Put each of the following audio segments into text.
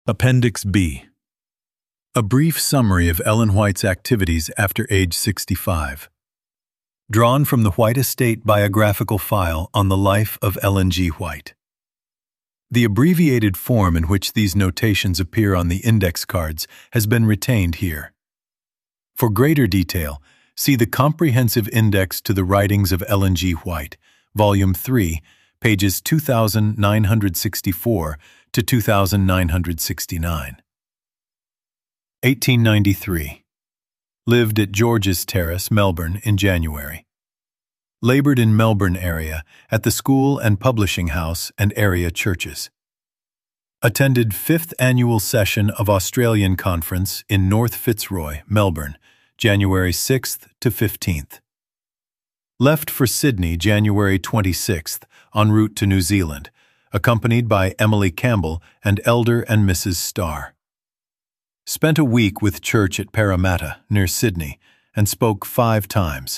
Appendix B. A brief summary of Ellen White's activities after age 65. Drawn from the White Estate biographical file on the life of Ellen G. White. The abbreviated form in which these notations appear on the index cards has been retained here. For greater detail, see the Comprehensive Index to the Writings of Ellen G. White, Volume 3, pages 2964 to 2969. 1893. Lived at George's Terrace, Melbourne, in January. Labored in Melbourne area at the school and publishing house and area churches. Attended 5th Annual Session of Australian Conference in North Fitzroy, Melbourne, January 6th to 15th. Left for Sydney January 26th en route to New Zealand, accompanied by Emily Campbell and Elder and Mrs. Starr. Spent a week with church at Parramatta, near Sydney, and spoke 5 times.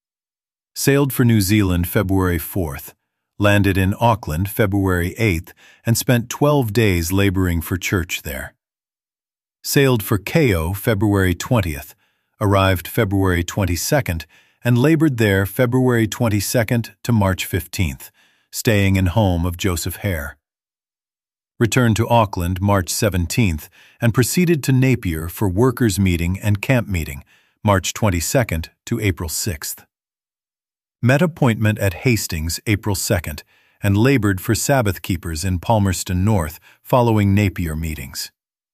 Sailed for New Zealand February 4th, landed in Auckland February 8th, and spent 12 days laboring for church there. Sailed for KO February 20th, arrived February 22nd, and labored there February 22nd to March 15th, staying in home of Joseph Hare. Returned to Auckland March 17th and proceeded to Napier for workers' meeting and camp meeting, March 22nd to April 6th. Met appointment at Hastings April 2nd and labored for Sabbath keepers in Palmerston North following Napier meetings.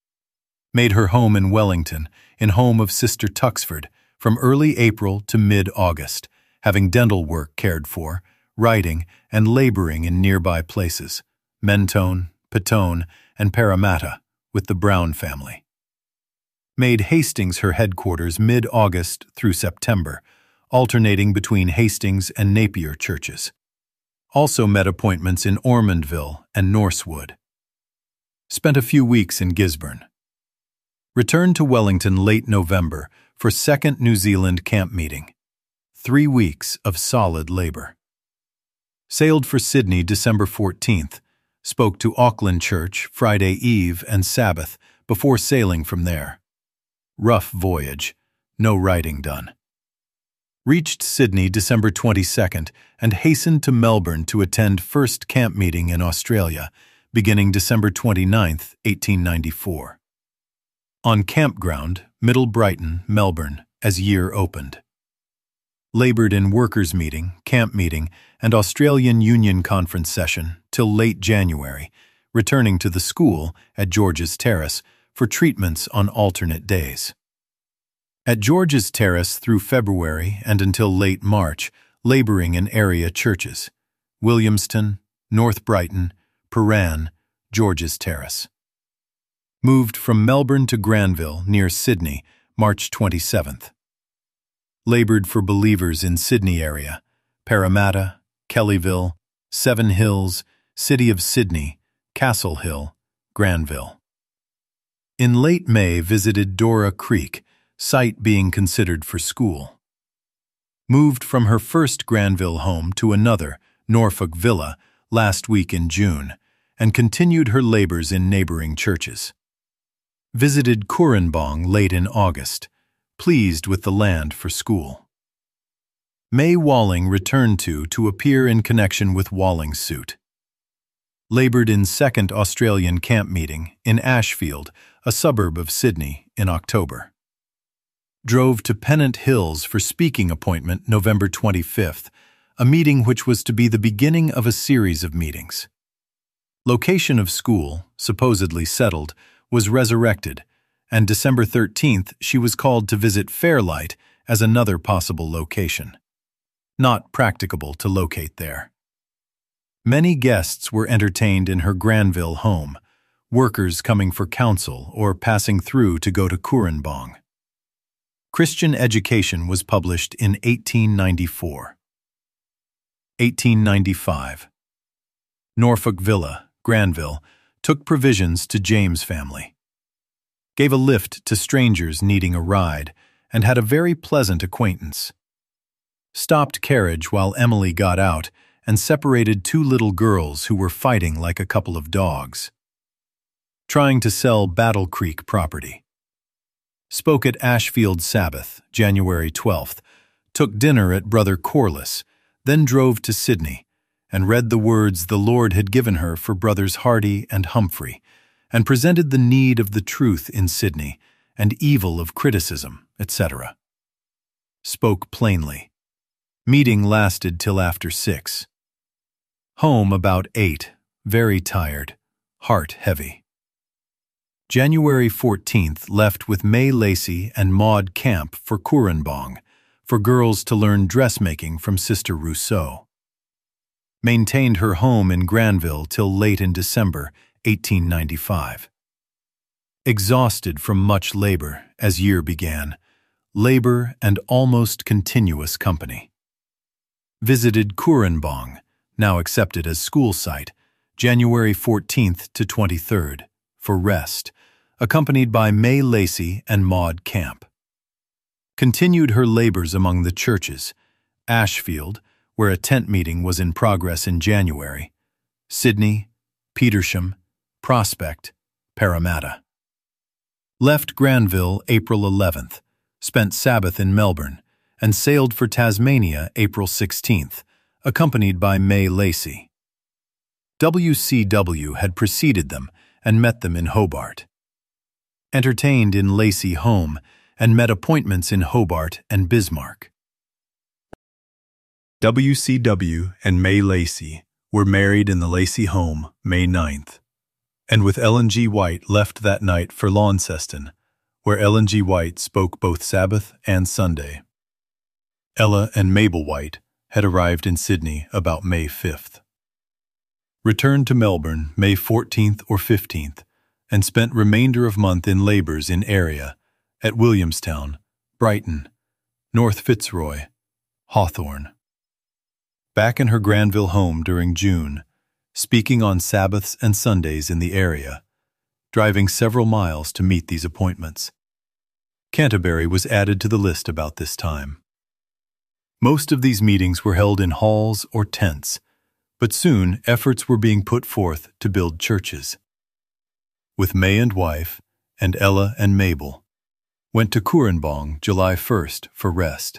Made her home in Wellington, in home of Sister Tuxford, from early April to mid-August, having dental work cared for, writing, and laboring in nearby places, Mentone, Petone, and Parramatta, with the Brown family. Made Hastings her headquarters mid-August through September, alternating between Hastings and Napier churches. Also met appointments in Ormondville and Norsewood. Spent a few weeks in Gisborne. Returned to Wellington late November for 2nd New Zealand camp meeting. 3 weeks of solid labor. Sailed for Sydney December 14th, spoke to Auckland Church Friday Eve and Sabbath before sailing from there. Rough voyage, no writing done. Reached Sydney December 22nd and hastened to Melbourne to attend first camp meeting in Australia, beginning December 29th, 1894. On campground, Middle Brighton, Melbourne, as year opened. Labored in workers' meeting, camp meeting, and Australian Union Conference session till late January, returning to the school at George's Terrace for treatments on alternate days. At George's Terrace through February and until late March, laboring in area churches, Williamston, North Brighton, Prahran, George's Terrace. Moved from Melbourne to Granville, near Sydney, March 27th. Labored for believers in Sydney area, Parramatta, Kellyville, Seven Hills, City of Sydney, Castle Hill, Granville. In late May visited Dora Creek, site being considered for school. Moved from her first Granville home to another, Norfolk Villa, last week in June, and continued her labors in neighboring churches. Visited Cooranbong late in August, pleased with the land for school. May Walling returned to appear in connection with Walling's suit. Labored in 2nd Australian camp meeting in Ashfield, a suburb of Sydney, in October. Drove to Pennant Hills for speaking appointment November 25th, a meeting which was to be the beginning of a series of meetings. Location of school, supposedly settled, was resurrected, and December 13th she was called to visit Fairlight as another possible location. Not practicable to locate there. Many guests were entertained in her Granville home, workers coming for counsel or passing through to go to Cooranbong. Christian Education was published in 1894. 1895. Norfolk Villa, Granville, took provisions to James family. Gave a lift to strangers needing a ride, and had a very pleasant acquaintance. Stopped carriage while Emily got out and separated 2 little girls who were fighting like a couple of dogs. trying to sell Battle Creek property. Spoke at Ashfield Sabbath, January 12th, took dinner at Brother Corliss, then drove to Sydney, and read the words the Lord had given her for Brothers Hardy and Humphrey, and presented the need of the truth in Sydney and evil of criticism, etc. Spoke plainly. Meeting lasted till after 6. Home about 8, very tired, heart heavy. January 14th left with May Lacey and Maud Camp for Koorambong, for girls to learn dressmaking from Sister Rousseau. Maintained her home in Granville till late in December 1895. Exhausted from much labor as year began, labor and almost continuous company. Visited Koorambong, now accepted as school site, January 14th to 23rd, for rest, accompanied by May Lacey and Maud Camp. Continued her labors among the churches, Ashfield, where a tent meeting was in progress in January, Sydney, Petersham, Prospect, Parramatta. Left Granville April 11th, spent Sabbath in Melbourne, and sailed for Tasmania April 16th, accompanied by May Lacey. WCW had preceded them and met them in Hobart. Entertained in Lacey home and met appointments in Hobart and Bismarck. WCW and May Lacey were married in the Lacey home May 9th, and with Ellen G. White left that night for Launceston, where Ellen G. White spoke both Sabbath and Sunday. Ella and Mabel White had arrived in Sydney about May 5th. Returned to Melbourne May 14th or 15th, and spent remainder of month in labours in area, at Williamstown, Brighton, North Fitzroy, Hawthorne. Back in her Granville home during June, speaking on Sabbaths and Sundays in the area, driving several miles to meet these appointments. Canterbury was added to the list about this time. Most of these meetings were held in halls or tents, but soon efforts were being put forth to build churches. With May and wife, and Ella and Mabel, went to Koorambong July 1st for rest.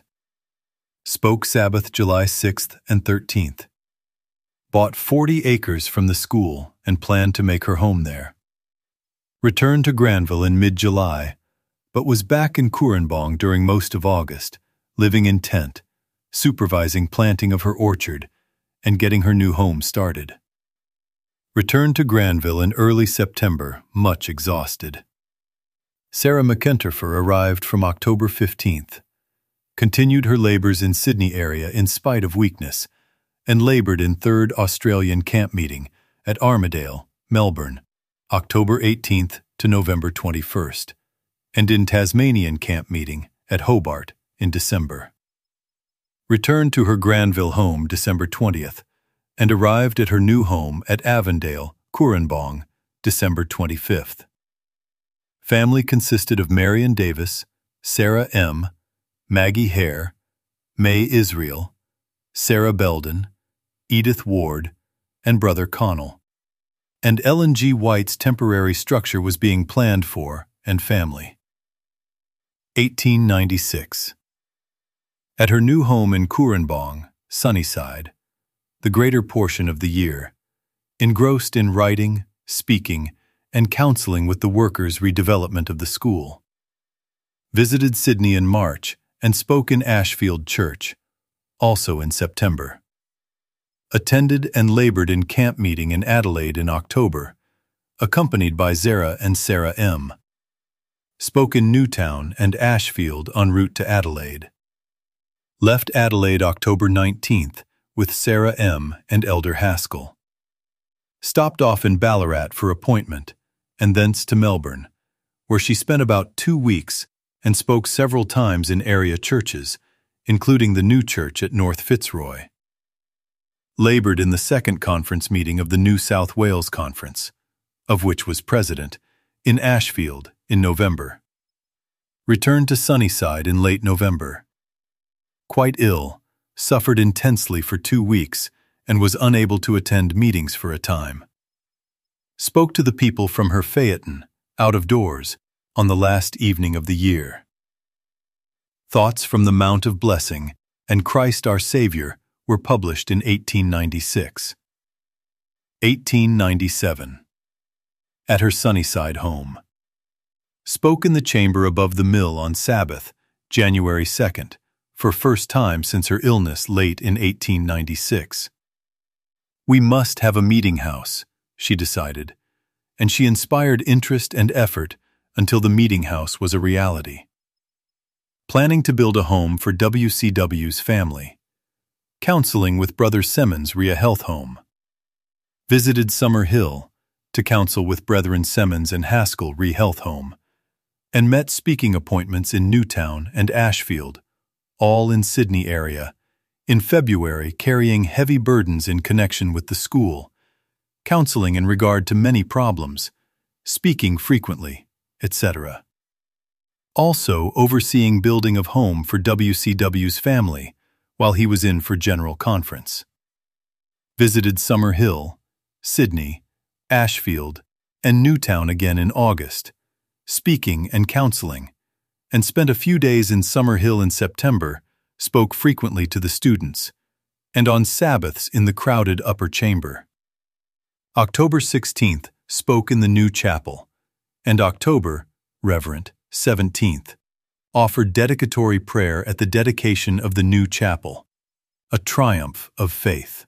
Spoke Sabbath July 6th and 13th. Bought 40 acres from the school and planned to make her home there. Returned to Granville in mid-July, but was back in Koorambong during most of August, living in tent, supervising planting of her orchard, and getting her new home started. Returned to Granville in early September, much exhausted. Sarah McIntyre arrived from October 15th, continued her labours in Sydney area in spite of weakness, and laboured in 3rd Australian Camp Meeting at Armidale, Melbourne, October 18th to November 21st, and in Tasmanian Camp Meeting at Hobart in December. Returned to her Granville home December 20th, and arrived at her new home at Avondale, Koorambong, December 25th. Family consisted of Marion Davis, Sarah M., Maggie Hare, May Israel, Sarah Belden, Edith Ward, and Brother Connell. And Ellen G. White's temporary structure was being planned for, and family. 1896. At her new home in Koorambong, Sunnyside, the greater portion of the year, engrossed in writing, speaking, and counseling with the workers' redevelopment of the school. Visited Sydney in March and spoke in Ashfield Church, also in September. Attended and laboured in camp meeting in Adelaide in October, accompanied by Zara and Sarah M. Spoke in Newtown and Ashfield en route to Adelaide. Left Adelaide October 19th with Sarah M. and Elder Haskell. Stopped off in Ballarat for appointment, and thence to Melbourne, where she spent about 2 weeks and spoke several times in area churches, including the new church at North Fitzroy. Laboured in the second conference meeting of the New South Wales Conference, of which was president, in Ashfield in November. Returned to Sunnyside in late November. Quite ill, suffered intensely for 2 weeks, and was unable to attend meetings for a time. Spoke to the people from her phaeton, out of doors, on the last evening of the year. Thoughts from the Mount of Blessing and Christ our Savior were published in 1896. 1897. At her Sunnyside home. Spoke in the chamber above the mill on Sabbath, January 2nd, for first time since her illness late in 1896. We must have a meeting house, she decided, and she inspired interest and effort until the meeting house was a reality. Planning to build a home for WCW's family. Counseling with Brother Semmons Ria Health Home. Visited Summer Hill to counsel with Brethren Semmons and Haskell Ria Health Home, and met speaking appointments in Newtown and Ashfield, all in Sydney area, in February carrying heavy burdens in connection with the school, counseling in regard to many problems, speaking frequently, etc. Also overseeing building of home for WCW's family while he was in for General Conference. Visited Summer Hill, Sydney, Ashfield, and Newtown again in August, speaking and counseling, and spent a few days in Summer Hill in September, spoke frequently to the students, and on Sabbaths in the crowded upper chamber. October 16th, spoke in the new chapel, and October, Reverend, 17th, offered dedicatory prayer at the dedication of the new chapel, a triumph of faith.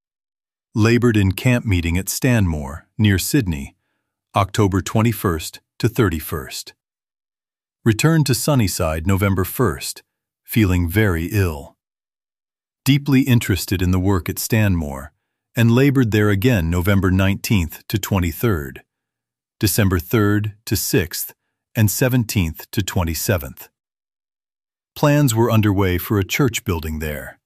Labored in camp meeting at Stanmore, near Sydney, October 21st to 31st. Returned to Sunnyside November 1st, feeling very ill. Deeply interested in the work at Stanmore, and labored there again November 19th to 23rd, December 3rd to 6th, and 17th to 27th. Plans were underway for a church building there.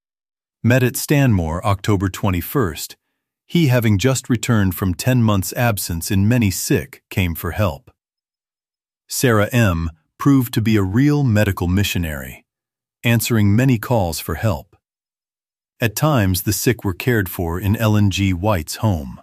Met at Stanmore October 21st, he having just returned from 10 months' absence in many sick came for help. Sarah M. proved to be a real medical missionary, answering many calls for help. At times the sick were cared for in Ellen G. White's home.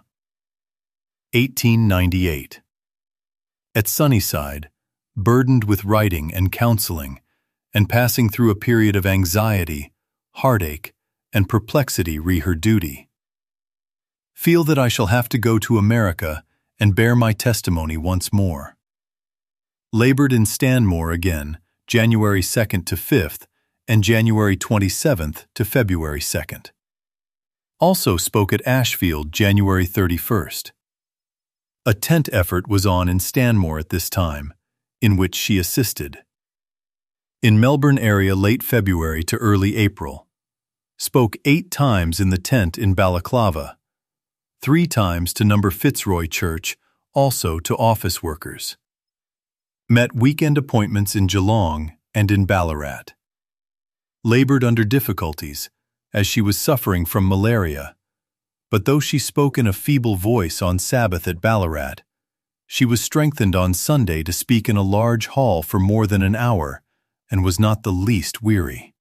1898. At Sunnyside, burdened with writing and counseling, and passing through a period of anxiety, heartache, and perplexity re her duty. Feel that I shall have to go to America and bear my testimony once more. Labored in Stanmore again, January 2nd to 5th, and January 27th to February 2nd. Also spoke at Ashfield January 31st. A tent effort was on in Stanmore at this time, in which she assisted. In Melbourne area late February to early April. Spoke 8 times in the tent in Balaclava, 3 times to No. Fitzroy Church, also to office workers. Met weekend appointments in Geelong and in Ballarat. Labored under difficulties, as she was suffering from malaria, but though she spoke in a feeble voice on Sabbath at Ballarat, she was strengthened on Sunday to speak in a large hall for more than an hour, and was not the least weary.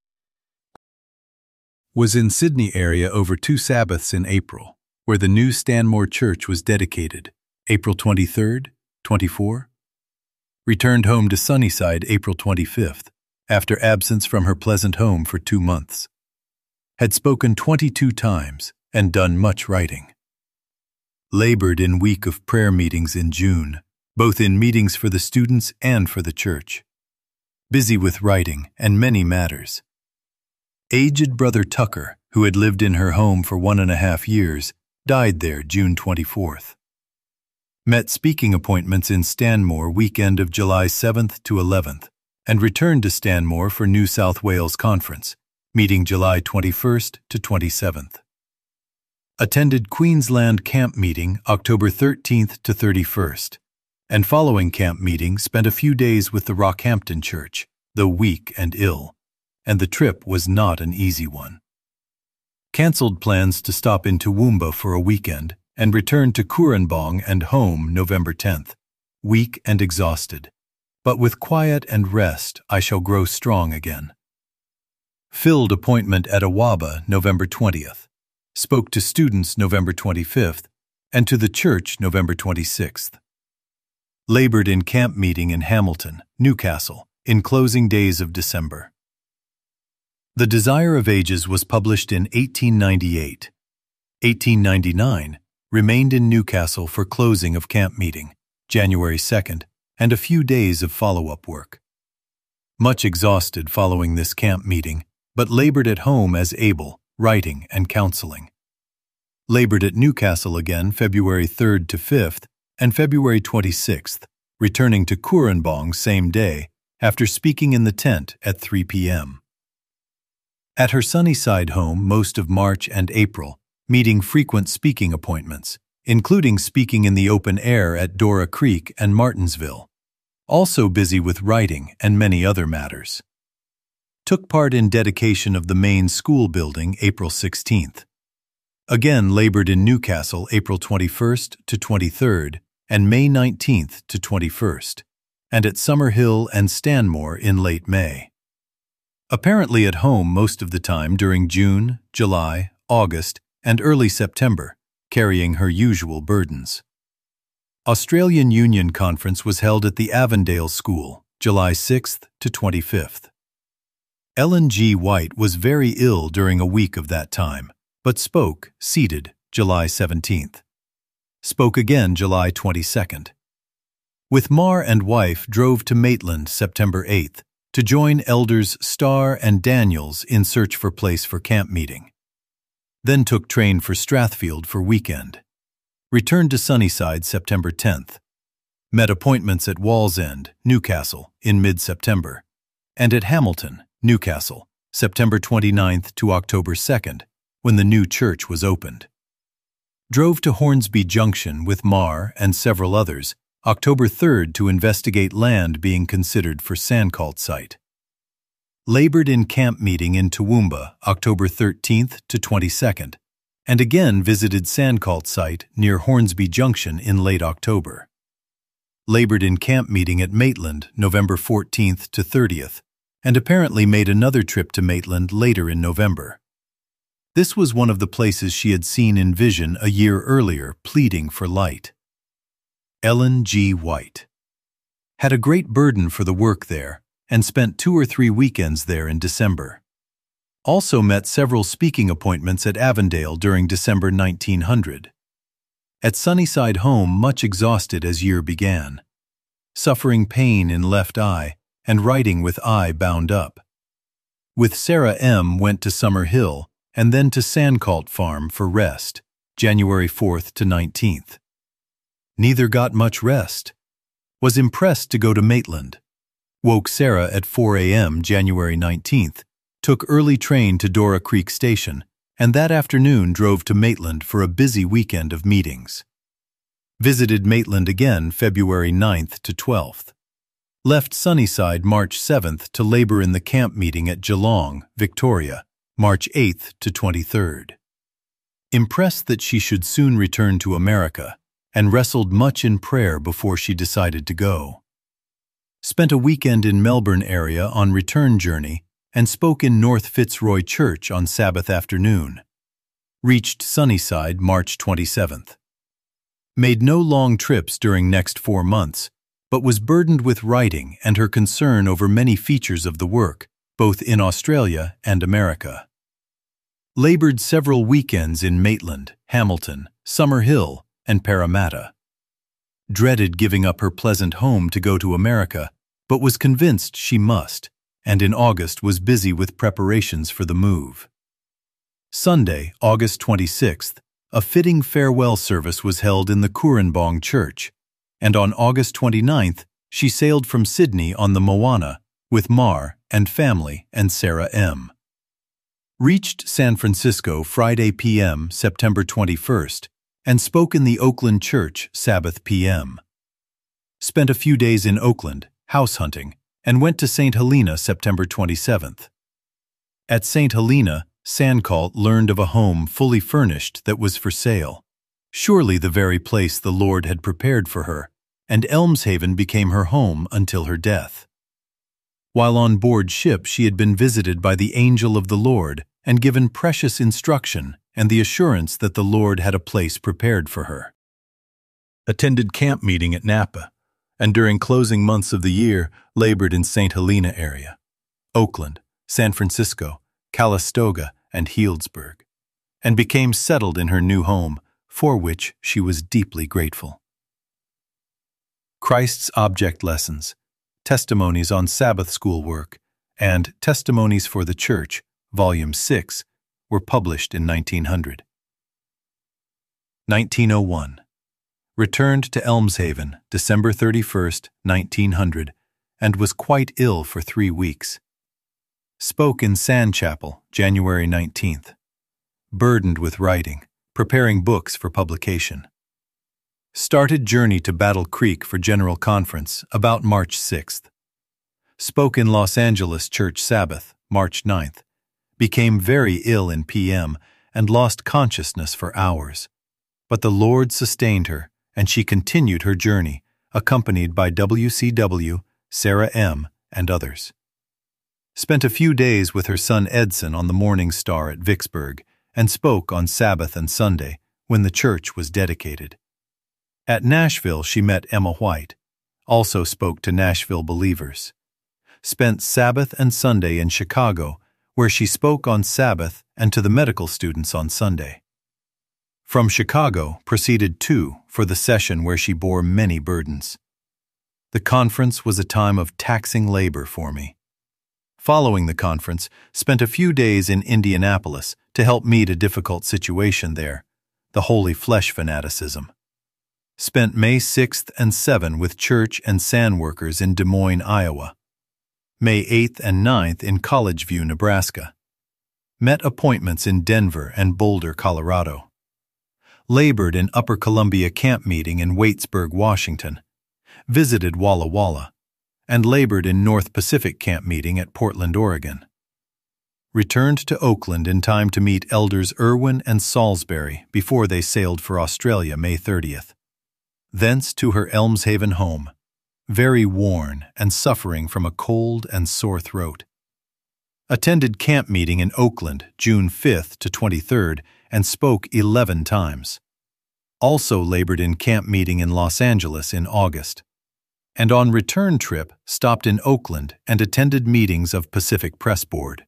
Was in Sydney area over 2 Sabbaths in April, where the new Stanmore Church was dedicated, April 23rd, 24. Returned home to Sunnyside April 25th, after absence from her pleasant home for 2 months. Had spoken 22 times and done much writing. Labored in week of prayer meetings in June, both in meetings for the students and for the church. Busy with writing and many matters. Aged Brother Tucker, who had lived in her home for 1.5 years, died there June 24th. Met speaking appointments in Stanmore weekend of July 7th to 11th, and returned to Stanmore for New South Wales Conference, meeting July 21st to 27th. Attended Queensland Camp Meeting October 13th to 31st, and following camp meeting spent a few days with the Rockhampton Church, though weak and ill, and the trip was not an easy one. Cancelled plans to stop in Toowoomba for a weekend and returned to Cooranbong and home November 10th, weak and exhausted, but with quiet and rest I shall grow strong again. Filled appointment at Awaba November 20th. Spoke to students November 25th and to the church November 26th. Labored in camp meeting in Hamilton, Newcastle, in closing days of December. The Desire of Ages was published in 1898. 1899 remained in Newcastle for closing of camp meeting, January 2nd, and a few days of follow-up work. Much exhausted following this camp meeting, but labored at home as able, writing and counseling. Labored at Newcastle again February 3rd to 5th and February 26th, returning to Koorambong same day after speaking in the tent at 3 p.m. At her Sunnyside home most of March and April, meeting frequent speaking appointments, including speaking in the open air at Dora Creek and Martinsville. Also busy with writing and many other matters. Took part in dedication of the main school building April 16th. Again labored in Newcastle April 21st to 23rd and May 19th to 21st, and at Summerhill and Stanmore in late May. Apparently at home most of the time during June, July, August, and early September, carrying her usual burdens. Australian Union Conference was held at the Avondale School, July 6th to 25th. Ellen G. White was very ill during a week of that time, but spoke, seated, July 17th. Spoke again July 22nd. With Marr and wife drove to Maitland September 8th to join elders Starr and Daniels in search for place for camp meeting. Then took train for Strathfield for weekend. Returned to Sunnyside September 10th. Met appointments at Wallsend, Newcastle, in mid-September, and at Hamilton, Newcastle, September 29th to October 2nd, when the new church was opened. Drove to Hornsby Junction with Marr and several others October 3rd to investigate land being considered for Sandcolt site. Labored in camp meeting in Toowoomba October 13th to 22nd, and again visited Sandcolt site near Hornsby Junction in late October. Labored in camp meeting at Maitland November 14th to 30th, and apparently made another trip to Maitland later in November. This was one of the places she had seen in vision a year earlier pleading for light. Ellen G. White. Had a great burden for the work there, and spent 2 or 3 weekends there in December. Also met several speaking appointments at Avondale during December 1900. At Sunnyside home much exhausted as year began. Suffering pain in left eye, and writing with eye bound up. With Sarah M. went to Summerhill, and then to Sandcolt Farm for rest, January 4th to 19th. Neither got much rest. Was impressed to go to Maitland. Woke Sarah at 4 a.m. January 19th, took early train to Dora Creek Station, and that afternoon drove to Maitland for a busy weekend of meetings. Visited Maitland again February 9th to 12th. Left Sunnyside March 7th to labor in the camp meeting at Geelong, Victoria, March 8th to 23rd. Impressed that she should soon return to America, and wrestled much in prayer before she decided to go. Spent a weekend in Melbourne area on return journey and spoke in North Fitzroy Church on Sabbath afternoon. Reached Sunnyside March 27th. Made no long trips during next 4 months, but was burdened with writing and her concern over many features of the work, both in Australia and America. Labored several weekends in Maitland, Hamilton, Summerhill, and Parramatta. Dreaded giving up her pleasant home to go to America, but was convinced she must, and in August was busy with preparations for the move. Sunday, August 26th, a fitting farewell service was held in the Koorambong Church, and on August 29th, she sailed from Sydney on the Moana with Marr and family and Sarah M. Reached San Francisco Friday p.m. September 21st, and spoke in the Oakland Church Sabbath p.m. Spent a few days in Oakland, house hunting, and went to St. Helena September 27th. At St. Helena, Sandcolt learned of a home fully furnished that was for sale, surely the very place the Lord had prepared for her, and Elmshaven became her home until her death. While on board ship she had been visited by the angel of the Lord and given precious instruction and the assurance that the Lord had a place prepared for her. attended camp meeting at Napa, and during closing months of the year labored in St. Helena area, Oakland, San Francisco, Calistoga, and Healdsburg, and became settled in her new home, for which she was deeply grateful. Christ's Object Lessons, Testimonies on Sabbath School Work, and Testimonies for the Church, Volume 6, were published in 1900. 1901. Returned to Elmshaven, December 31, 1900, and was quite ill for 3 weeks. Spoke in Sand Chapel, January 19th. Burdened with writing, preparing books for publication. Started journey to Battle Creek for General Conference about March 6th. Spoke in Los Angeles Church Sabbath, March 9th. Became very ill in p.m. and lost consciousness for hours. But the Lord sustained her, and she continued her journey, accompanied by WCW, Sarah M., and others. Spent a few days with her son Edson on the Morning Star at Vicksburg, and spoke on Sabbath and Sunday, when the church was dedicated. At Nashville she met Emma White, also spoke to Nashville believers. Spent Sabbath and Sunday in Chicago, where she spoke on Sabbath and to the medical students on Sunday. From Chicago proceeded for the session where she bore many burdens. The conference was a time of taxing labor for me. Following the conference, spent a few days in Indianapolis to help meet a difficult situation there, the Holy Flesh fanaticism. Spent May 6th and 7th with church and sand workers in Des Moines, Iowa. May 8th and 9th in College View, Nebraska. Met appointments in Denver and Boulder, Colorado. Labored in Upper Columbia camp meeting in Waitsburg, Washington. Visited Walla Walla. And labored in North Pacific camp meeting at Portland, Oregon. Returned to Oakland in time to meet Elders Irwin and Salisbury before they sailed for Australia May 30th. Thence to her Elmshaven home, very worn and suffering from a cold and sore throat. Attended camp meeting in Oakland June 5th to 23rd and spoke 11 times. Also labored in camp meeting in Los Angeles in August. And on return trip stopped in Oakland and attended meetings of Pacific Press Board.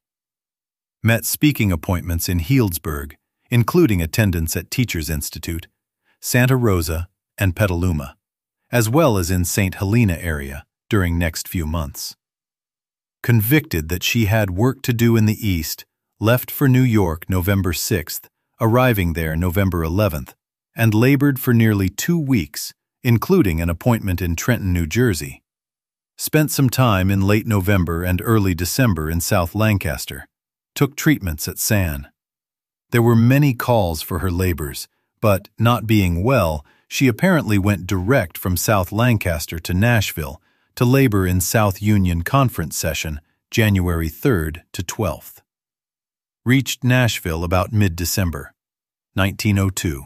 Met speaking appointments in Healdsburg, including attendance at Teachers Institute, Santa Rosa, and Petaluma, as well as in St. Helena area during next few months. Convicted that she had work to do in the East, left for New York November 6th, arriving there November 11th, and labored for nearly 2 weeks, including an appointment in Trenton, New Jersey. Spent some time in late November and early December in South Lancaster. Took treatments at San. There were many calls for her labors, but, not being well, she apparently went direct from South Lancaster to Nashville to labor in South Union Conference session January 3rd to 12th. Reached Nashville about mid-December, 1902.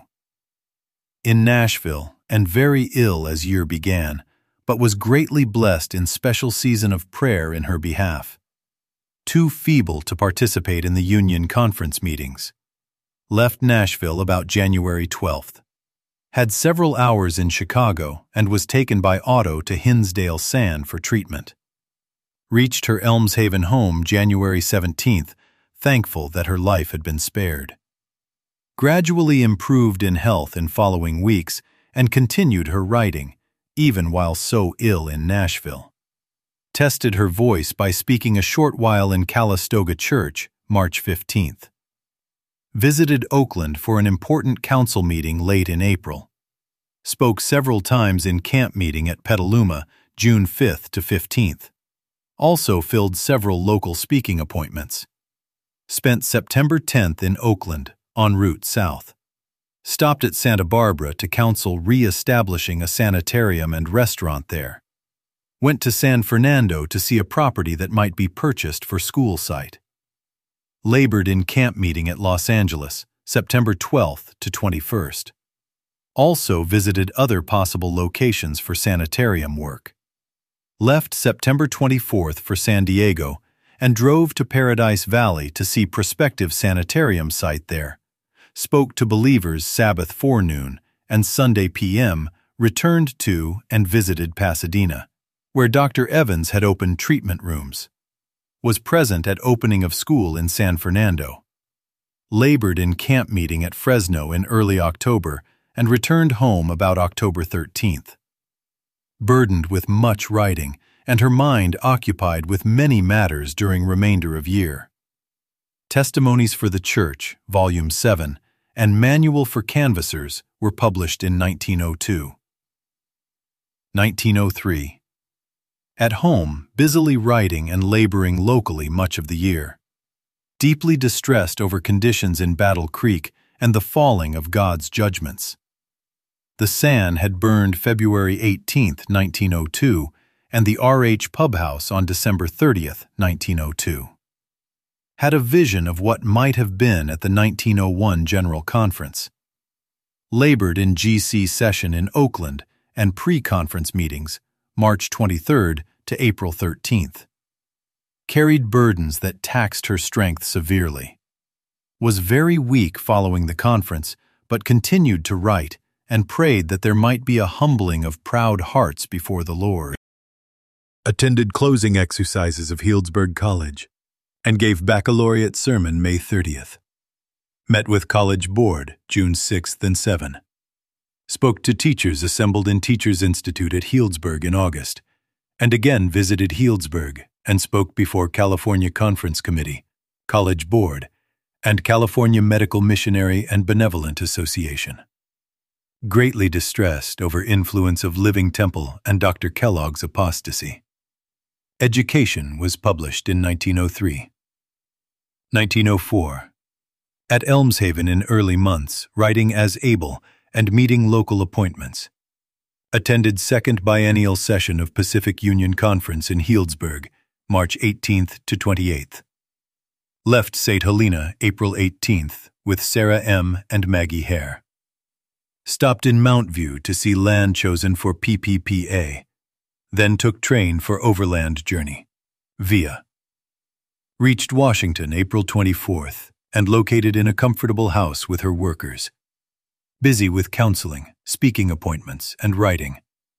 In Nashville, and very ill as year began, but was greatly blessed in special season of prayer in her behalf. Too feeble to participate in the Union Conference meetings. Left Nashville about January 12th. Had several hours in Chicago and was taken by auto to Hinsdale Sand for treatment. Reached her Elmshaven home January 17th, thankful that her life had been spared. Gradually improved in health in following weeks and continued her writing, even while so ill in Nashville. Tested her voice by speaking a short while in Calistoga Church, March 15th. Visited Oakland for an important council meeting late in April. Spoke several times in camp meeting at Petaluma, June 5th to 15th. Also filled several local speaking appointments. Spent September 10th in Oakland, en route south. Stopped at Santa Barbara to counsel re-establishing a sanitarium and restaurant there. Went to San Fernando to see a property that might be purchased for school site. Labored in camp meeting at Los Angeles, September 12th to 21st. Also visited other possible locations for sanitarium work. Left September 24th for San Diego and drove to Paradise Valley to see prospective sanitarium site there. Spoke to believers Sabbath forenoon and Sunday p.m., returned to and visited Pasadena, where Dr. Evans had opened treatment rooms, was present at opening of school in San Fernando, labored in camp meeting at Fresno in early October, and returned home about October 13th. Burdened with much writing, and her mind occupied with many matters during remainder of year. Testimonies for the Church, Volume 7, and Manual for Canvassers were published in 1902. 1903. At home, busily writing and laboring locally much of the year. Deeply distressed over conditions in Battle Creek and the falling of God's judgments. The San had burned February 18, 1902, and the R.H. Pub House on December 30, 1902. Had a vision of what might have been at the 1901 General Conference. Labored in GC session in Oakland and pre-conference meetings, March 23 to April 13. Carried burdens that taxed her strength severely. Was very weak following the conference, but continued to write and prayed that there might be a humbling of proud hearts before the Lord. Attended closing exercises of Healdsburg College and gave baccalaureate sermon May 30th. Met with College Board June 6th and 7. Spoke to teachers assembled in Teachers Institute at Healdsburg in August, and again visited Healdsburg and spoke before California Conference Committee, College Board, and California Medical Missionary and Benevolent Association. Greatly distressed over influence of Living Temple and Dr. Kellogg's apostasy. Education was published in 1903. 1904. At Elmshaven in early months, writing as able and meeting local appointments. Attended second biennial session of Pacific Union Conference in Healdsburg, March 18th to 28th. Left St. Helena April 18th with Sarah M. and Maggie Hare. Stopped in Mount View to see land chosen for PPPA, then took train for overland journey, via. Reached Washington April 24th and located in a comfortable house with her workers. Busy with counseling, speaking appointments, and writing.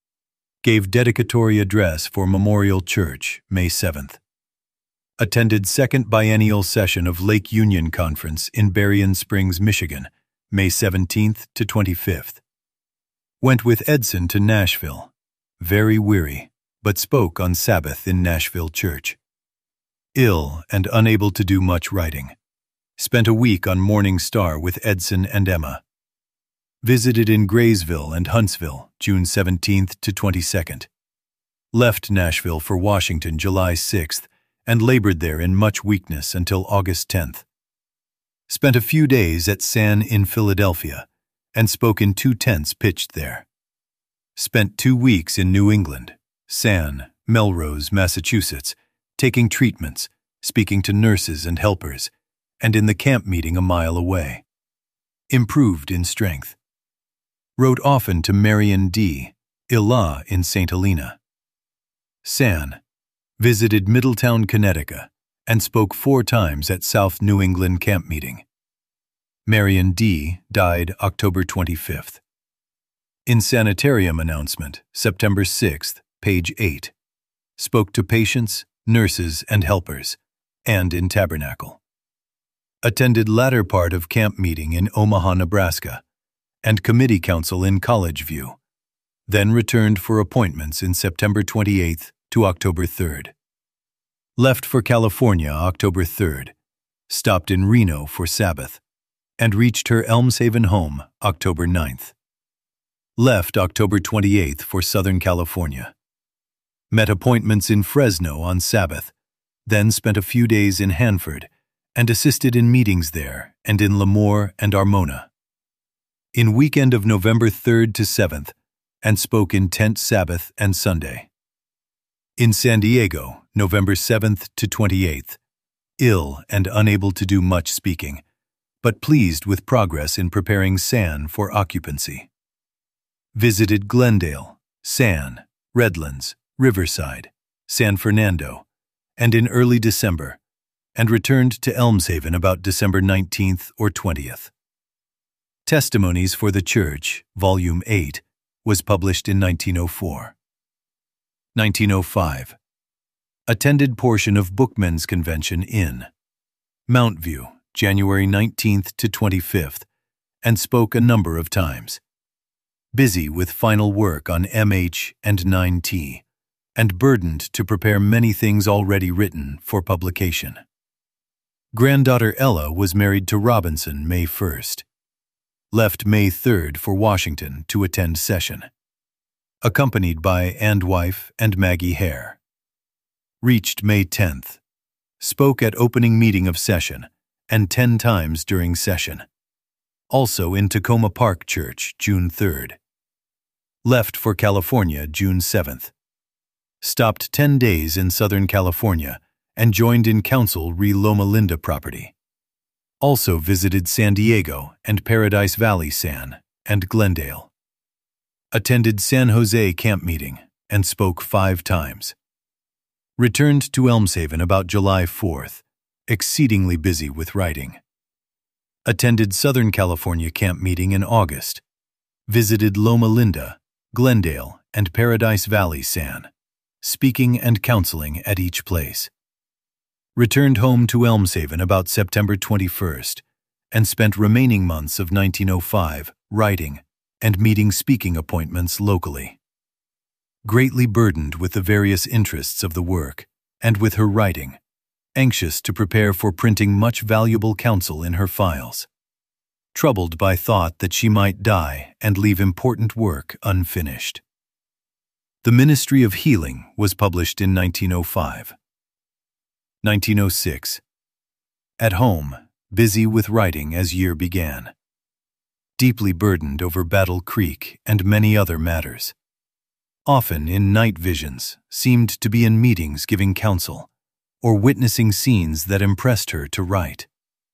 Gave dedicatory address for Memorial Church May 7th. Attended second biennial session of Lake Union Conference in Berrien Springs, Michigan, May 17th to 25th. Went with Edson to Nashville. Very weary, but spoke on Sabbath in Nashville Church. Ill and unable to do much writing. Spent a week on Morning Star with Edson and Emma. Visited in Graysville and Huntsville, June 17th to 22nd. Left Nashville for Washington July 6th and labored there in much weakness until August 10th. Spent a few days at San in Philadelphia and spoke in 2 tents pitched there. Spent 2 weeks in New England, San, Melrose, Massachusetts, taking treatments, speaking to nurses and helpers, and in the camp meeting a mile away. Improved in strength. Wrote often to Marion D., Illa in St. Helena. San. Visited Middletown, Connecticut, and spoke 4 times at South New England camp meeting. Marion D. died October 25th. In Sanitarium announcement, September 6th, page 8. Spoke to patients, nurses, and helpers, and in Tabernacle. Attended latter part of camp meeting in Omaha, Nebraska, and committee council in College View, then returned for appointments in September 28th to October 3rd. Left for California October 3rd, stopped in Reno for Sabbath, and reached her Elmshaven home October 9th. Left October 28th for Southern California. Met appointments in Fresno on Sabbath, then spent a few days in Hanford, and assisted in meetings there and in Lemoore and Armona. In weekend of November 3rd to 7th, and spoke in tent Sabbath and Sunday. In San Diego, November 7th to 28th, ill and unable to do much speaking, but pleased with progress in preparing San for occupancy. Visited Glendale, San, Redlands, Riverside, San Fernando, and in early December, and returned to Elmshaven about December 19th or 20th. Testimonies for the Church, Volume 8, Was published in 1904. 1905. Attended portion of Bookmen's Convention in Mount View, January 19th to 25th, and spoke a number of times. Busy with final work on MH and 9T, and burdened to prepare many things already written for publication. Granddaughter Ella was married to Robinson May 1st. Left May 3rd for Washington to attend session. Accompanied by Andwife and Maggie Hare. Reached May 10th. Spoke at opening meeting of session, and 10 times during session. Also in Tacoma Park Church, June 3rd. Left for California, June 7th. Stopped 10 days in Southern California and joined in council re Loma Linda property. Also visited San Diego and Paradise Valley San and Glendale. Attended San Jose camp meeting and spoke 5 times. Returned to Elmshaven about July 4th, exceedingly busy with writing. Attended Southern California camp meeting in August. Visited Loma Linda, Glendale, and Paradise Valley San, speaking and counseling at each place. Returned home to Elmshaven about September 21st, and spent remaining months of 1905 writing and meeting speaking appointments locally. Greatly burdened with the various interests of the work, and with her writing, anxious to prepare for printing much valuable counsel in her files. Troubled by thought that she might die and leave important work unfinished. The Ministry of Healing was published in 1905. 1906. At home, busy with writing as year began. Deeply burdened over Battle Creek and many other matters. Often in night visions, seemed to be in meetings giving counsel, or witnessing scenes that impressed her to write.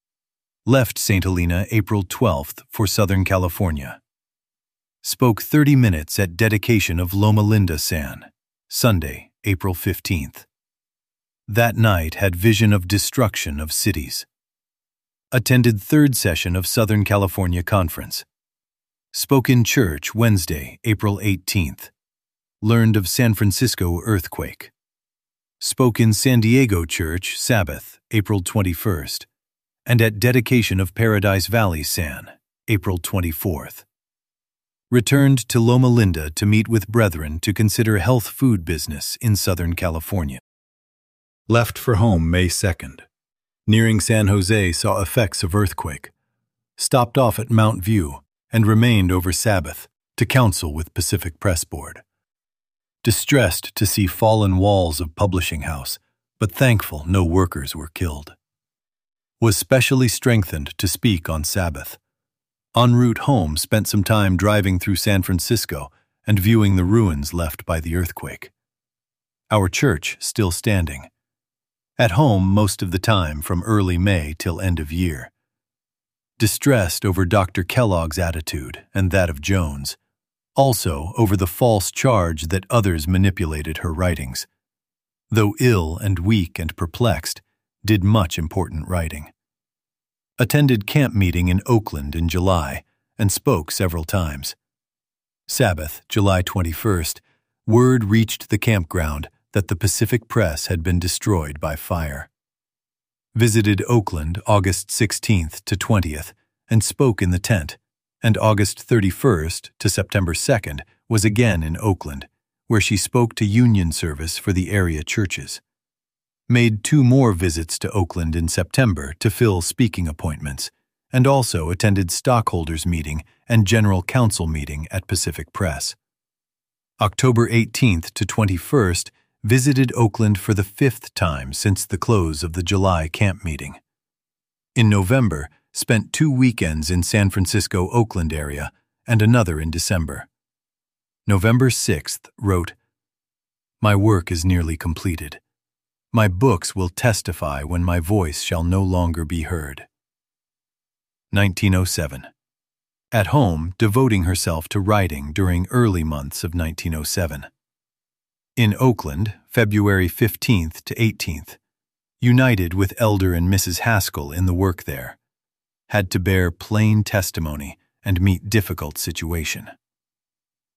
Left St. Helena April 12th for Southern California. Spoke 30 minutes at dedication of Loma Linda San, Sunday, April 15th. That night had vision of destruction of cities. Attended 3rd session of Southern California Conference. Spoke in church Wednesday, April 18th. Learned of San Francisco earthquake. Spoke in San Diego Church Sabbath, April 21st, and at dedication of Paradise Valley San, April 24th. Returned to Loma Linda to meet with brethren to consider health food business in Southern California. Left for home May 2nd. Nearing San Jose saw effects of earthquake. Stopped off at Mount View and remained over Sabbath to counsel with Pacific Press Board. Distressed to see fallen walls of publishing house, but thankful no workers were killed. Was specially strengthened to speak on Sabbath. En route home spent some time driving through San Francisco and viewing the ruins left by the earthquake. Our church still standing. At home most of the time from early May till end of year. Distressed over Dr. Kellogg's attitude and that of Jones. Also over the false charge that others manipulated her writings. Though ill and weak and perplexed, did much important writing. Attended camp meeting in Oakland in July and spoke several times. Sabbath, July 21st, word reached the campground that the Pacific Press had been destroyed by fire. Visited Oakland August 16th to 20th and spoke in the tent, and August 31st to September 2nd was again in Oakland, where she spoke to union service for the area churches. Made 2 more visits to Oakland in September to fill speaking appointments, and also attended stockholders' meeting and general council meeting at Pacific Press. October 18th to 21st, visited Oakland for the 5th time since the close of the July camp meeting. In November, spent 2 weekends in San Francisco-Oakland area and another in December. November 6th, wrote, "My work is nearly completed. My books will testify when my voice shall no longer be heard." 1907. At home, devoting herself to writing during early months of 1907. In Oakland, February 15th to 18th. United with Elder and Mrs. Haskell in the work there. Had to bear plain testimony and meet difficult situation.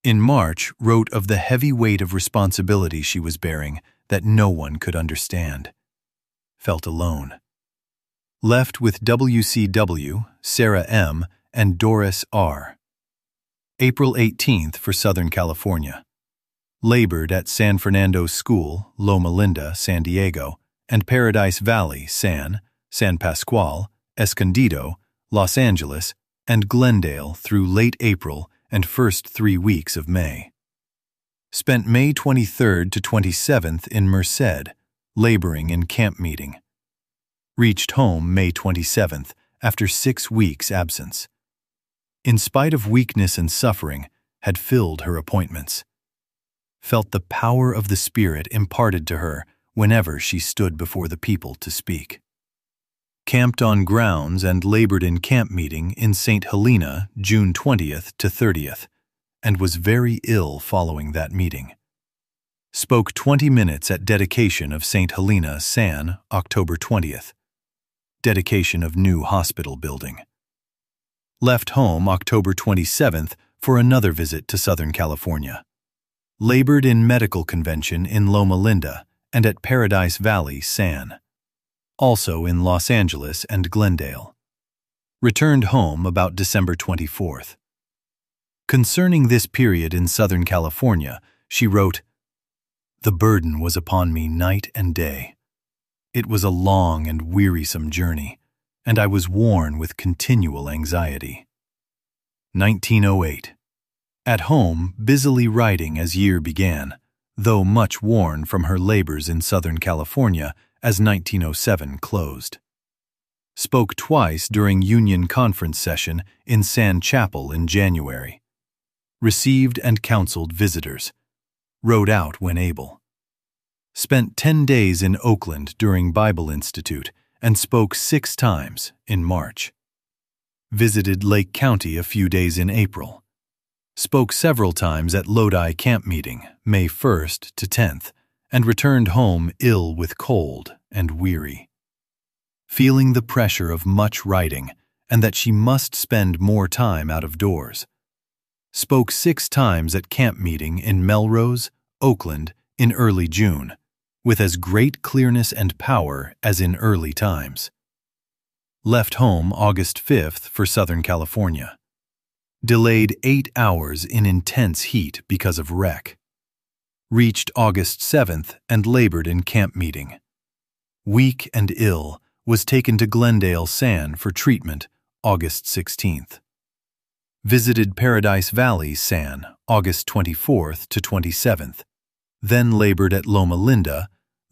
In March, wrote of the heavy weight of responsibility she was bearing that no one could understand. Felt alone. Left with WCW, Sarah M., and Doris R. April 18th for Southern California. Labored at San Fernando School, Loma Linda, San Diego, and Paradise Valley, San Pasqual, Escondido, Los Angeles, and Glendale through late April and first 3 weeks of May. Spent May 23rd to 27th in Merced, laboring in camp meeting. Reached home May 27th after 6 weeks' absence. In spite of weakness and suffering, had filled her appointments. Felt the power of the Spirit imparted to her whenever she stood before the people to speak. Camped on grounds and labored in camp meeting in St. Helena, June 20th to 30th, and was very ill following that meeting. Spoke 20 minutes at dedication of St. Helena, San, October 20th. Dedication of new hospital building. Left home October 27th for another visit to Southern California. Labored in medical convention in Loma Linda and at Paradise Valley, San. Also in Los Angeles and Glendale. Returned home about December 24th. Concerning this period in Southern California, she wrote, "The burden was upon me night and day. It was a long and wearisome journey, and I was worn with continual anxiety." 1908. At home, busily writing as year began, though much worn from her labors in Southern California as 1907 closed. Spoke twice during Union Conference session in San Chapel in January. Received and counseled visitors. Rode out when able. Spent 10 days in Oakland during Bible Institute and spoke 6 times in March. Visited Lake County a few days in April. Spoke several times at Lodi Camp Meeting, May 1st to 10th, and returned home ill with cold and weary. Feeling the pressure of much writing and that she must spend more time out of doors. Spoke 6 times at camp meeting in Melrose, Oakland, in early June, with as great clearness and power as in early times. Left home August 5th for Southern California. Delayed 8 hours in intense heat because of wreck. Reached August 7th and labored in camp meeting. Weak and ill, was taken to Glendale, San for treatment August 16th. Visited Paradise Valley, San, August 24th to 27th. Then labored at Loma Linda,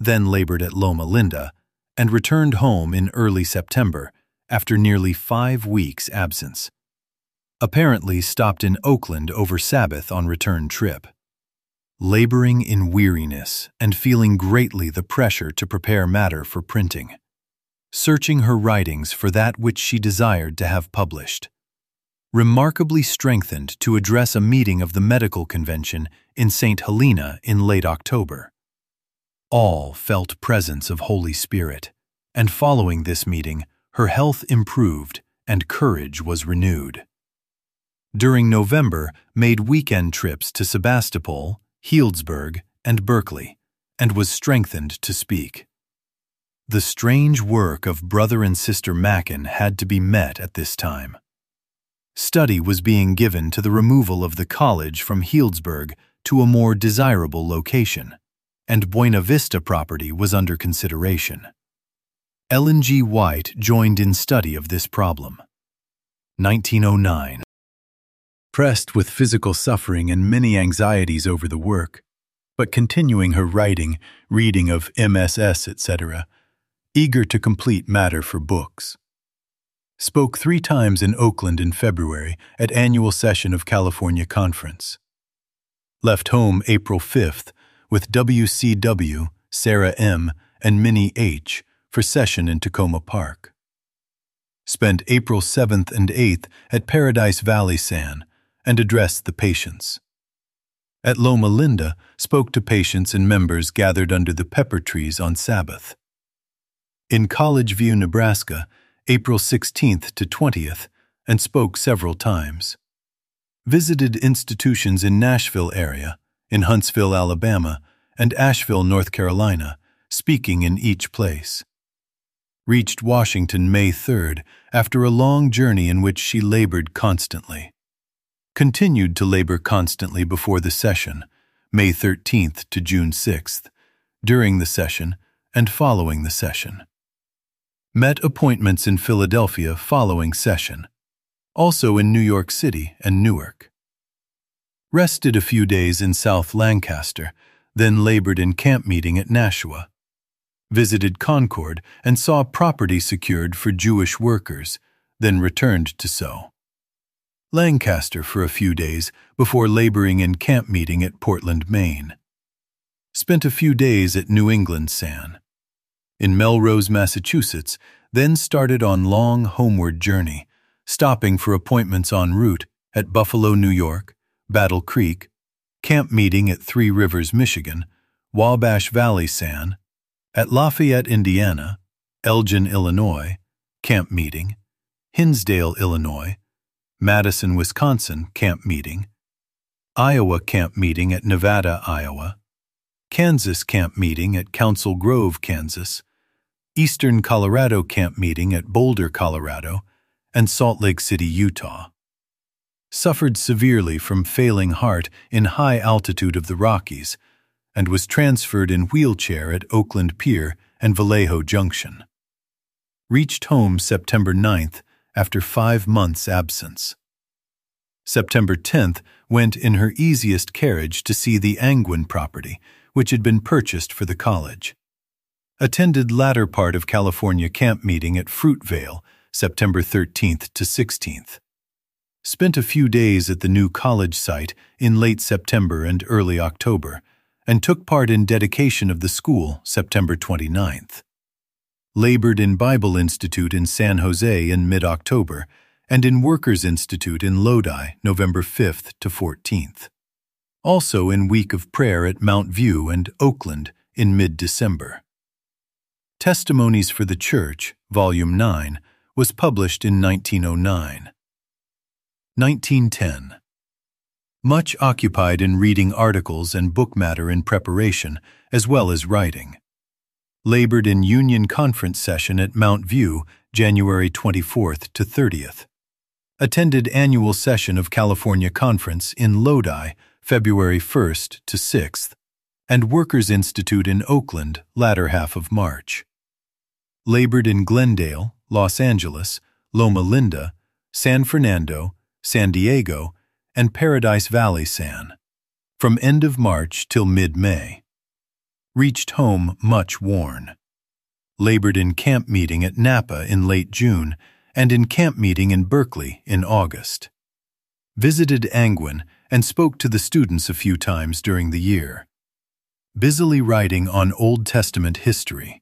and returned home in early September after nearly 5 weeks' absence. Apparently stopped in Oakland over Sabbath on return trip. Laboring in weariness and feeling greatly the pressure to prepare matter for printing. Searching her writings for that which she desired to have published. Remarkably strengthened to address a meeting of the medical convention in St. Helena in late October. All felt presence of Holy Spirit, and following this meeting, her health improved and courage was renewed. During November, made weekend trips to Sebastopol, Healdsburg, and Berkeley, and was strengthened to speak. The strange work of Brother and Sister Mackin had to be met at this time. Study was being given to the removal of the college from Healdsburg to a more desirable location, and Buena Vista property was under consideration. Ellen G. White joined in study of this problem. 1909. Pressed with physical suffering and many anxieties over the work, but continuing her writing, reading of MSS, etc., eager to complete matter for books. Spoke 3 times in Oakland in February at annual session of California Conference. Left home April 5th with WCW, Sarah M., and Minnie H. for session in Tacoma Park. Spent April 7th and 8th at Paradise Valley, San, and addressed the patients. At Loma Linda, spoke to patients and members gathered under the pepper trees on Sabbath. In College View, Nebraska, April 16th to 20th, and spoke several times. Visited institutions in Nashville area, in Huntsville, Alabama, and Asheville, North Carolina, speaking in each place. Reached Washington May 3rd after a long journey in which she labored constantly. Continued to labor constantly before the session, May 13th to June 6th, during the session and following the session. Met appointments in Philadelphia following session, also in New York City and Newark. Rested a few days in South Lancaster, then labored in camp meeting at Nashua. Visited Concord and saw property secured for Jewish workers, then returned to Sew. Lancaster for a few days before laboring in camp meeting at Portland, Maine. Spent a few days at New England San. In Melrose, Massachusetts, then started on long homeward journey, stopping for appointments en route at Buffalo, New York, Battle Creek, camp meeting at Three Rivers, Michigan, Wabash Valley San, at Lafayette, Indiana, Elgin, Illinois, camp meeting, Hinsdale, Illinois, Madison, Wisconsin, camp meeting, Iowa camp meeting at Nevada, Iowa, Kansas camp meeting at Council Grove, Kansas, Eastern Colorado camp meeting at Boulder, Colorado, and Salt Lake City, Utah. Suffered severely from failing heart in high altitude of the Rockies, and was transferred in wheelchair at Oakland Pier and Vallejo Junction. Reached home September 9th after 5 months' absence. September 10th went in her easiest carriage to see the Angwin property, which had been purchased for the college. Attended latter part of California camp meeting at Fruitvale, September 13th to 16th. Spent a few days at the new college site in late September and early October, and took part in dedication of the school September 29th. Labored in Bible Institute in San Jose in mid-October, and in Workers Institute in Lodi November 5th to 14th. Also in Week of Prayer at Mount View and Oakland in mid-December. Testimonies for the Church, Volume 9, was published in 1909. 1910. Much occupied in reading articles and book matter in preparation, as well as writing. Labored in Union Conference session at Mount View, January 24th to 30th. Attended annual session of California Conference in Lodi, February 1st to 6th, and Workers Institute in Oakland, latter half of March. Labored in Glendale, Los Angeles, Loma Linda, San Fernando, San Diego, and Paradise Valley San, from end of March till mid-May. Reached home much worn. Labored in camp meeting at Napa in late June and in camp meeting in Berkeley in August. Visited Angwin and spoke to the students a few times during the year. Busily writing on Old Testament history.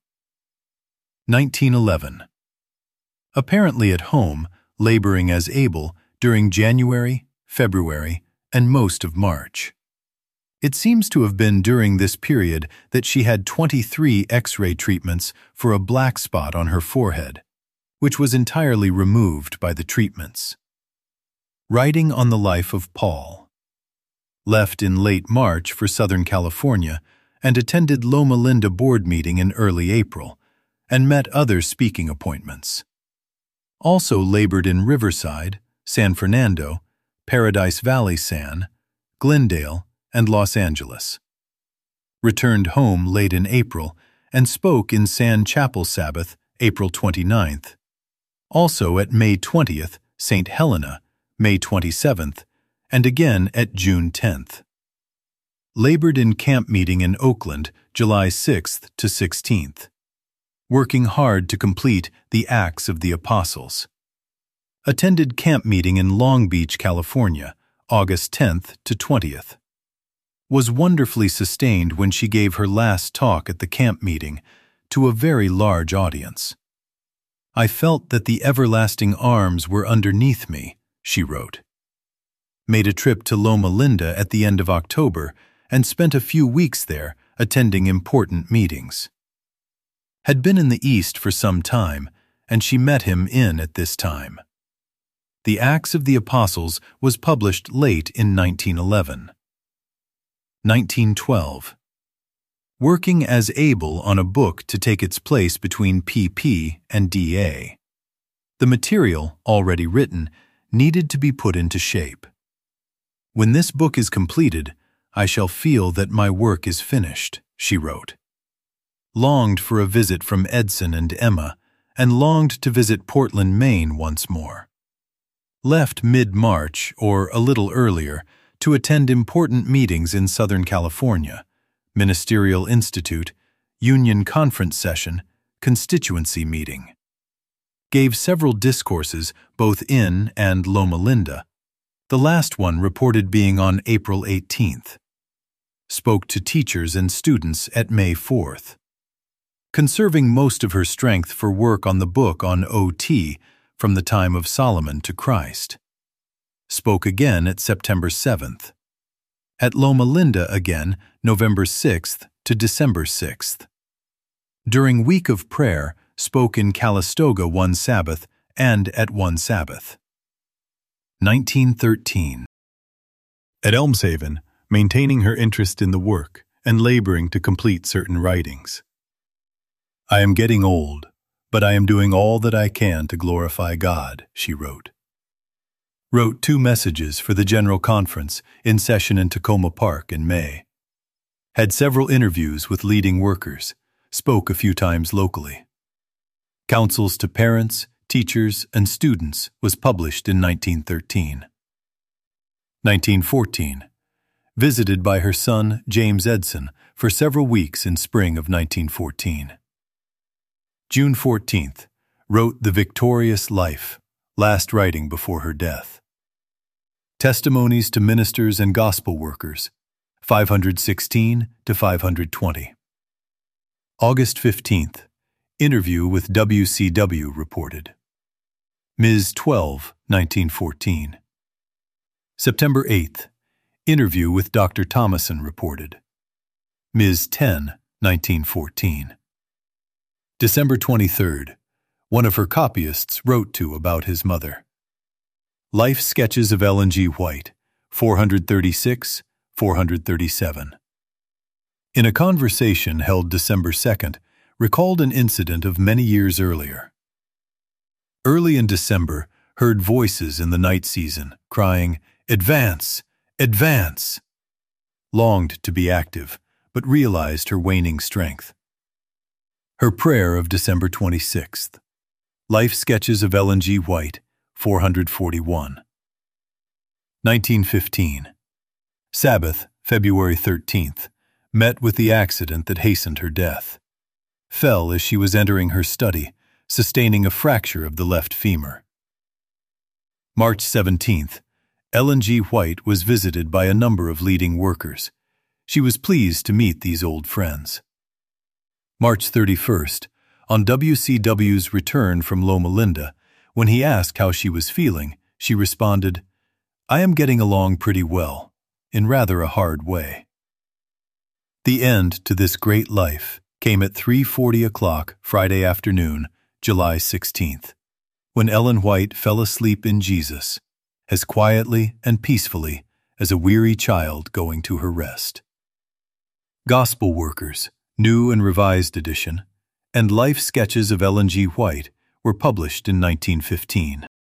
1911. Apparently at home, laboring as able during January, February, and most of March. It seems to have been during this period that she had 23 X-ray treatments for a black spot on her forehead, which was entirely removed by the treatments. Writing on the life of Paul. Left in late March for Southern California and attended Loma Linda board meeting in early April and met other speaking appointments. Also labored in Riverside, San Fernando, Paradise Valley San, Glendale, and Los Angeles. Returned home late in April and spoke in San Chapel Sabbath, April 29th. Also at May 20th, St. Helena, May 27th, and again at June 10th. Labored in camp meeting in Oakland, July 6th to 16th. Working hard to complete the Acts of the Apostles. Attended camp meeting in Long Beach, California, August 10th to 20th. Was wonderfully sustained when she gave her last talk at the camp meeting to a very large audience. I felt that the everlasting arms were underneath me, she wrote. Made a trip to Loma Linda at the end of October and spent a few weeks there attending important meetings. Had been in the East for some time, and she met him in at this time. The Acts of the Apostles was published late in 1911. 1912. Working as Abel on a book to take its place between PP and DA. The material, already written, needed to be put into shape. When this book is completed, I shall feel that my work is finished, she wrote. Longed for a visit from Edson and Emma, and longed to visit Portland, Maine once more. Left mid-March, or a little earlier, to attend important meetings in Southern California, Ministerial Institute, Union Conference Session, Constituency Meeting. Gave several discourses both in and Loma Linda, the last one reported being on April 18th. Spoke to teachers and students at May 4th. Conserving most of her strength for work on the book on OT from the time of Solomon to Christ. Spoke again at September 7th. At Loma Linda again, November 6th to December 6th. During Week of Prayer, spoke in Calistoga one Sabbath and at one Sabbath. 1913. At Elmshaven, maintaining her interest in the work and laboring to complete certain writings. I am getting old, but I am doing all that I can to glorify God, she wrote. Wrote 2 messages for the General Conference in session in Tacoma Park in May. Had several interviews with leading workers, spoke a few times locally. Counsels to Parents, Teachers, and Students was published in 1913. 1914. Visited by her son, James Edson, for several weeks in spring of 1914. June 14th. Wrote The Victorious Life, last writing before her death. Testimonies to Ministers and Gospel Workers, 516 to 520. August 15th. Interview with WCW reported. Ms. 12, 1914. September 8th. Interview with Dr. Thomason reported. Ms. 10, 1914. December 23rd. One of her copyists wrote to about his mother. Life Sketches of Ellen G. White, 436, 437. In a conversation held December 2nd, recalled an incident of many years earlier. Early in December, heard voices in the night season, crying, "Advance! Advance!" Longed to be active, but realized her waning strength. Her prayer of December 26th. Life Sketches of Ellen G. White, 441. 1915. Sabbath, February 13th. Met with the accident that hastened her death. Fell as she was entering her study, sustaining a fracture of the left femur. March 17th. Ellen G. White was visited by a number of leading workers. She was pleased to meet these old friends. March 31st. On WCW's return from Loma Linda, when he asked how she was feeling, she responded, "I am getting along pretty well, in rather a hard way." The end to this great life came at 3:40 o'clock Friday afternoon, July 16th, when Ellen White fell asleep in Jesus, as quietly and peacefully as a weary child going to her rest. Gospel Workers, New and Revised Edition, and Life Sketches of Ellen G. White were published in 1915.